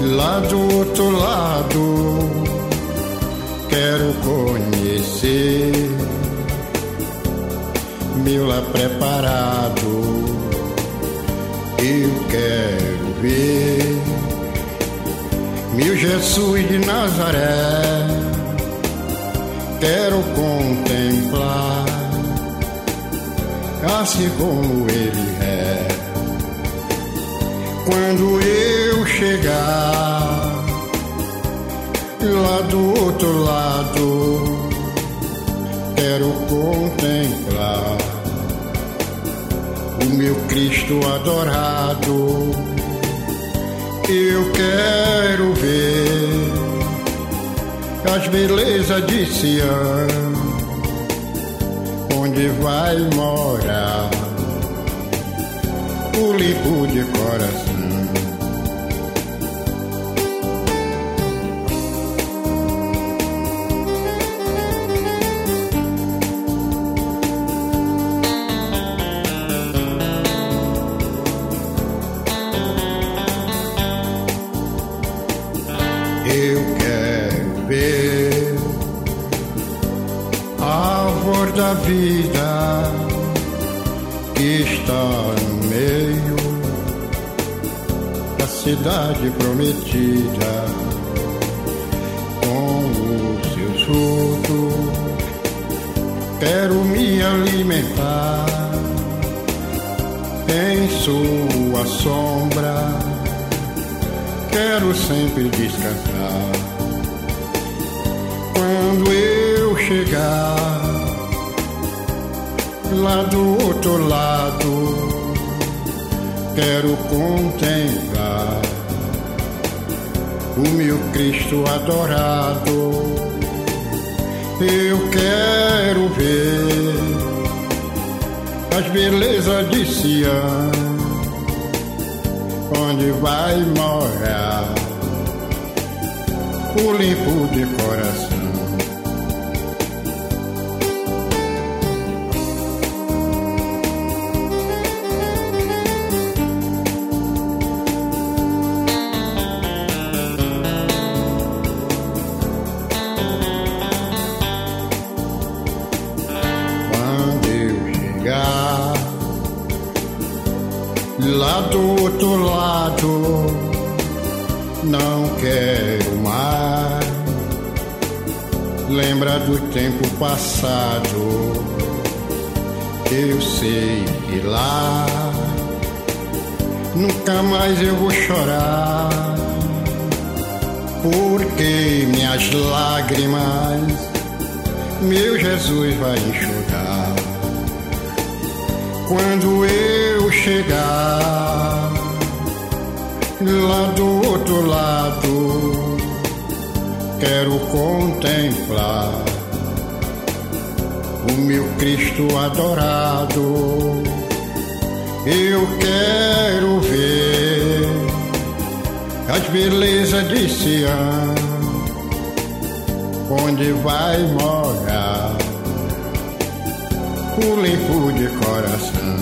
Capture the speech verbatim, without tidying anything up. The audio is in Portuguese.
Lá do outro lado, quero conhecer meu lá preparado. Eu quero ver meu Jesus de Nazaré. Quero contemplar assim como ele é. Quando eu chegar lá do outro lado, quero contemplar o meu Cristo adorado. Eu quero ver as belezas de Sião, onde vai morar o limpo de coração. Eu quero ver a árvore da vida que está no meio da cidade prometida, com os seus frutos quero me alimentar, em sua sombra quero sempre descansar. Quando eu chegar lá do outro lado, quero contemplar o meu Cristo adorado. Eu quero ver as belezas de Sião, onde vai morar o limpo de coração. Quando eu chegar lá do outro lado, não quero mais lembrar do tempo passado. Eu sei que lá nunca mais eu vou chorar, porque minhas lágrimas meu Jesus vai enxugar. Quando eu chegar lá do outro lado, quero contemplar o meu Cristo adorado. Eu quero ver as belezas de Sião, onde vai morar o limpo de coração.